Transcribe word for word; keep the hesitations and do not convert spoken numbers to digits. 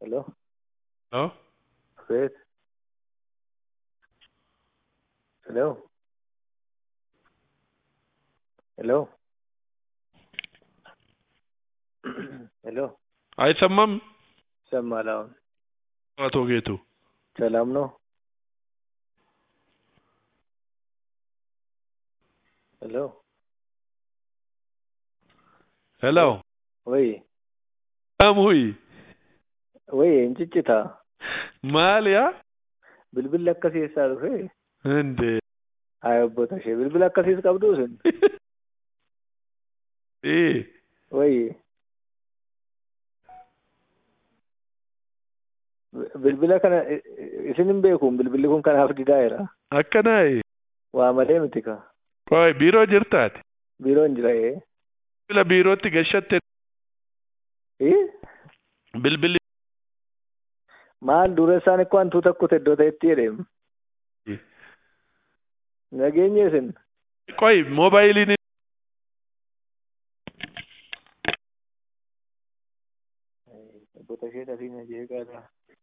Hello? Hello? Faith? Hello? Hello? Hello? አይሰማም? ይሰማል አሁን። አቶ ጌቱ ሰላም ነው? ሄሎ ሄሎ ወይ አሙይ ወይ እንጭጭታ ማልያ ብልብል ለከሲሳ ዱፌ እንዴ አይቦታሽ ብልብል ለከሲስ ቀብዱስን እ ወይ bilbila kana isinin beekum bilbilli kun kanaaf didaayira akkanaay waa malee miti ka koy biiroo jirtaati biiroon jira ee bila biirootti gashatte ee bilbilli maal dura isaan ikko antuu takkuta iddoo ta'etti jedheem nageenye isin koy moobaayiliin bota ishee tafiina jeeqaadha